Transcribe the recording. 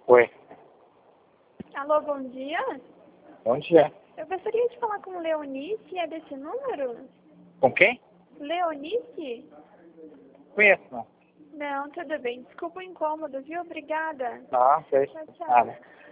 Oi, Alô, bom dia. bom dia. Eu gostaria de falar com o Leonice, é desse número? Com quem? Leonice? Conheço, não. Não, tudo bem. Desculpa o incômodo, viu? Obrigada. Não, sei. Tchau, tchau. Nada.